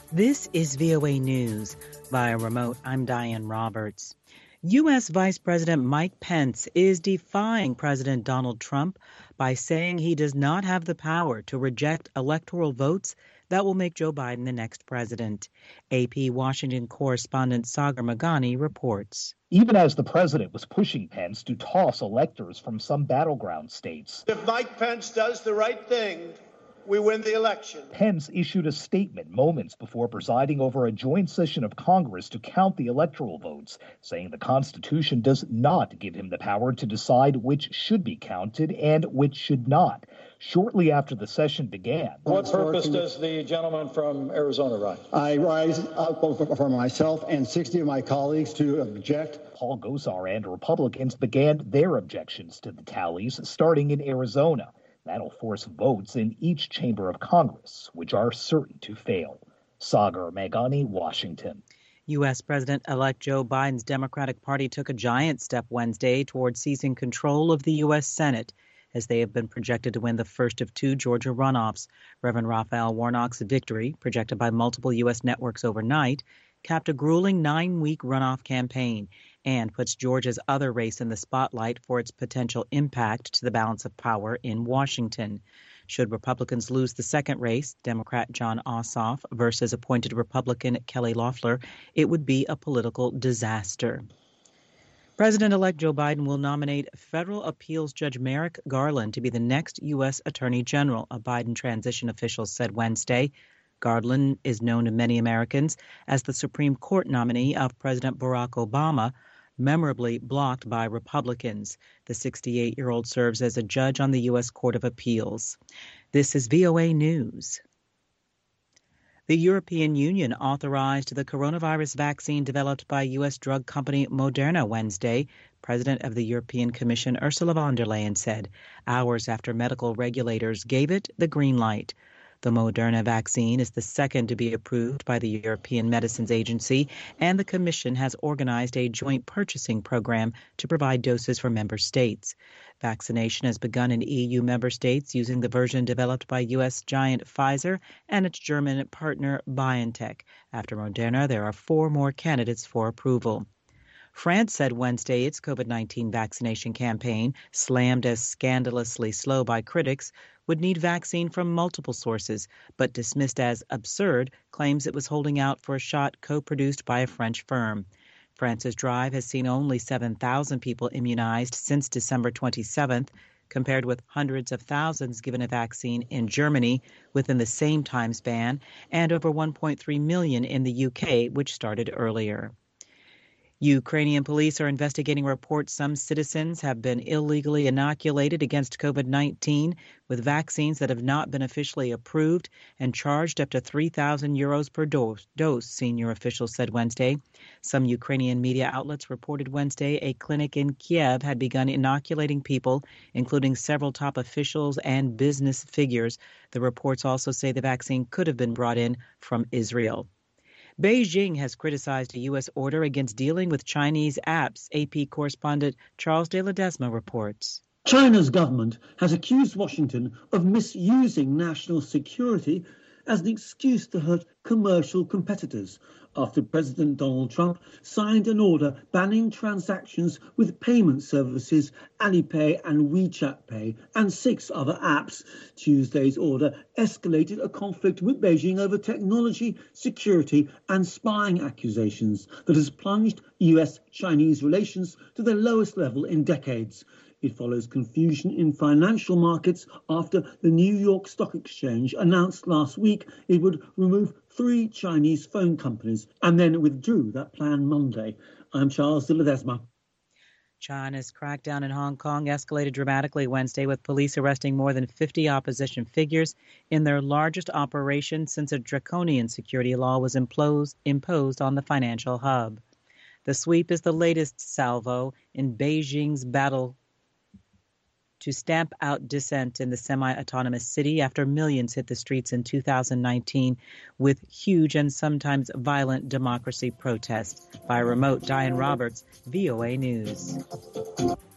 This is VOA News. Via remote, I'm Diane Roberts. U.S. Vice President Mike Pence is defying President Donald Trump by saying he does not have the power to reject electoral votes that will make Joe Biden the next president. AP Washington correspondent Sagar Meghani reports. Even as the president was pushing Pence to toss electors from some battleground states. If Mike Pence does the right thing, we win the election. Pence issued a statement moments before presiding over a joint session of Congress to count the electoral votes, saying the Constitution does not give him the power to decide which should be counted and which should not. Shortly after the session began. What purpose does the gentleman from Arizona rise? I rise for myself and 60 of my colleagues to object. Paul Gosar and Republicans began their objections to the tallies, starting in Arizona. That'll force votes in each chamber of Congress, which are certain to fail. Sagar Meghani, Washington. U.S. President-elect Joe Biden's Democratic Party took a giant step Wednesday toward seizing control of the U.S. Senate, as they have been projected to win the first of two Georgia runoffs. Reverend Raphael Warnock's victory, projected by multiple U.S. networks overnight, capped a grueling 9-week runoff campaign and puts Georgia's other race in the spotlight for its potential impact to the balance of power in Washington. Should Republicans lose the second race, Democrat Jon Ossoff versus appointed Republican Kelly Loeffler, it would be a political disaster. President-elect Joe Biden will nominate federal appeals judge Merrick Garland to be the next U.S. Attorney General, a Biden transition official said Wednesday. Garland is known to many Americans as the Supreme Court nominee of President Barack Obama, memorably blocked by Republicans. The 68-year-old serves as a judge on the U.S. Court of Appeals. This is VOA News. The European Union authorized the coronavirus vaccine developed by U.S. drug company Moderna Wednesday. President of the European Commission Ursula von der Leyen said, hours after medical regulators gave it the green light. The Moderna vaccine is the second to be approved by the European Medicines Agency, and the Commission has organized a joint purchasing program to provide doses for member states. Vaccination has begun in EU member states using the version developed by U.S. giant Pfizer and its German partner BioNTech. After Moderna, there are 4 more candidates for approval. France said Wednesday its COVID-19 vaccination campaign, slammed as scandalously slow by critics, would need vaccine from multiple sources, but dismissed as absurd claims it was holding out for a shot co-produced by a French firm. France's drive has seen only 7,000 people immunized since December 27th, compared with hundreds of thousands given a vaccine in Germany within the same time span, and over 1.3 million in the UK, which started earlier. Ukrainian police are investigating reports some citizens have been illegally inoculated against COVID-19 with vaccines that have not been officially approved and charged up to 3,000 euros per dose, senior officials said Wednesday. Some Ukrainian media outlets reported Wednesday a clinic in Kiev had begun inoculating people, including several top officials and business figures. The reports also say the vaccine could have been brought in from Israel. Beijing has criticized a U.S. order against dealing with Chinese apps. AP correspondent Charles de Ledesma reports. China's government has accused Washington of misusing national security as an excuse to hurt commercial competitors after President Donald Trump signed an order banning transactions with payment services Alipay and WeChat Pay and 6 other apps. Tuesday's order escalated a conflict with Beijing over technology, security and spying accusations that has plunged US-Chinese relations to their lowest level in decades. It follows confusion in financial markets after the New York Stock Exchange announced last week it would remove 3 Chinese phone companies and then withdrew that plan Monday. I'm Charles de Ledesma. China's crackdown in Hong Kong escalated dramatically Wednesday, with police arresting more than 50 opposition figures in their largest operation since a draconian security law was imposed on the financial hub. The sweep is the latest salvo in Beijing's battle to stamp out dissent in the semi-autonomous city after millions hit the streets in 2019 with huge and sometimes violent democracy protests. By remote, Diane Roberts, VOA News.